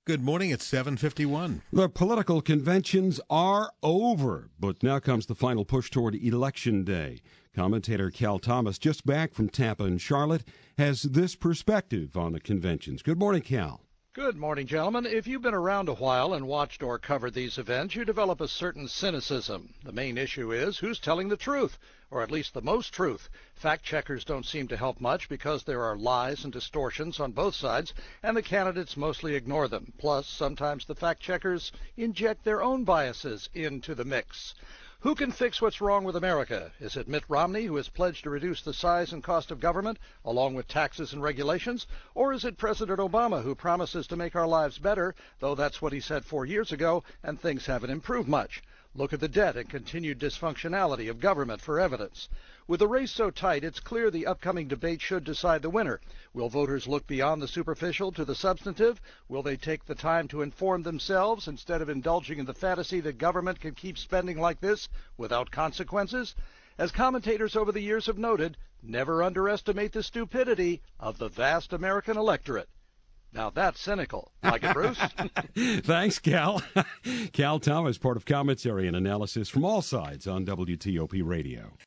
Good morning. It's 7:51. The political conventions are over, but now comes the final push toward Election Day. Commentator Cal Thomas, just back from Tampa and Charlotte, has this perspective on the conventions. Good morning, Cal. Good morning, gentlemen. If you've been around a while and watched or covered these events, you develop a certain cynicism. The main issue is who's telling the truth, or at least the most truth. Fact checkers don't seem to help much because there are lies and distortions on both sides, and the candidates mostly ignore them. Plus, sometimes the fact checkers inject their own biases into the mix. Who can fix what's wrong with America? Is it Mitt Romney, who has pledged to reduce the size and cost of government, along with taxes and regulations? Or is it President Obama, who promises to make our lives better, though that's what he said 4 years ago, and things haven't improved much? Look at the debt and continued dysfunctionality of government for evidence. With the race so tight, it's clear the upcoming debate should decide the winner. Will voters look beyond the superficial to the substantive? Will they take the time to inform themselves instead of indulging in the fantasy that government can keep spending like this without consequences? As commentators over the years have noted, never underestimate the stupidity of the vast American electorate. Now that's cynical. Like it, Bruce? Thanks, Cal. Cal Thomas, part of commentary and analysis from all sides on WTOP Radio.